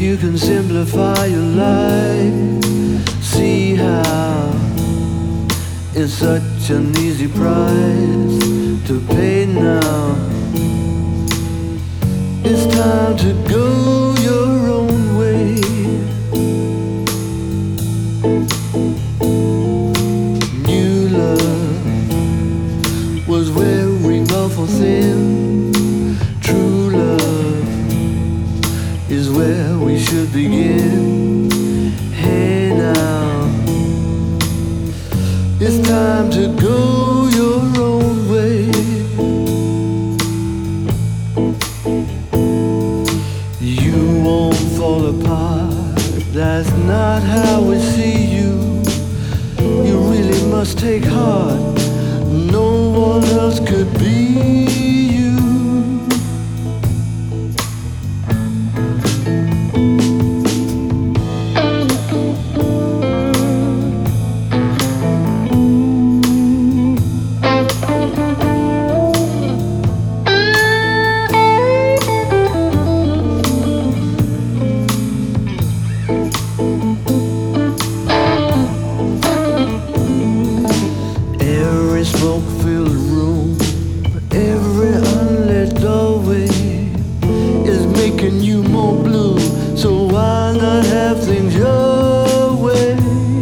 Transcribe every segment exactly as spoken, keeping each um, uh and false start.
You can simplify your life. See how it's such an easy price to pay now. It's time to go your own way. New love was wearing awful thin. True love is where we should begin. Hey now, it's time to go your own way. You won't fall apart, that's not how we see you. You really must take heart, no one else could be you. Every smoke-filled room, every unlit doorway is making you more blue. So why not have things your way?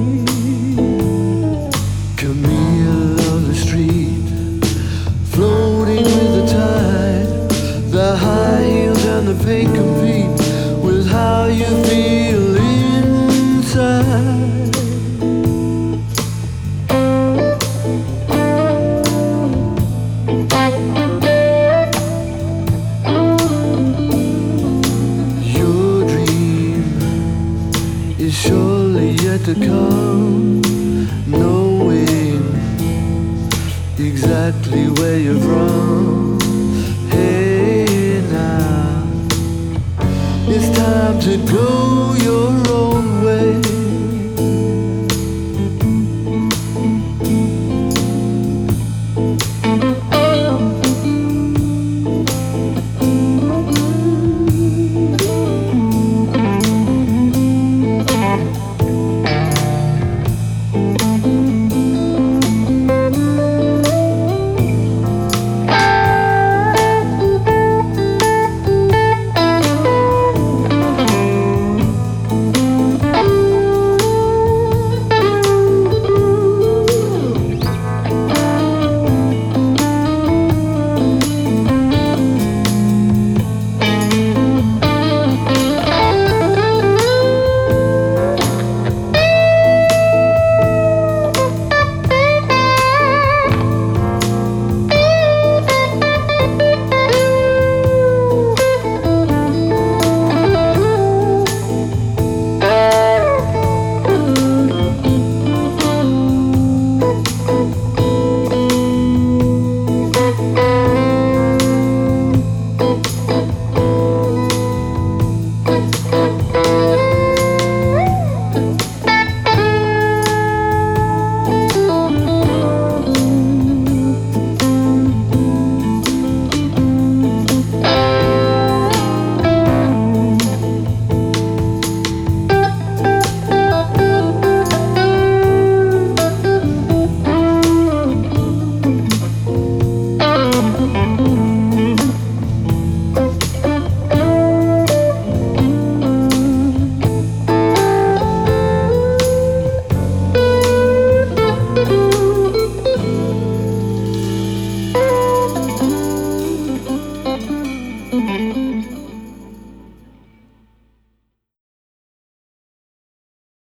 Camille of the street, floating with the tide. The high heels and the paint compete with how you feel inside. Is surely yet to come, knowing exactly where you're from. Hey now, it's time to go your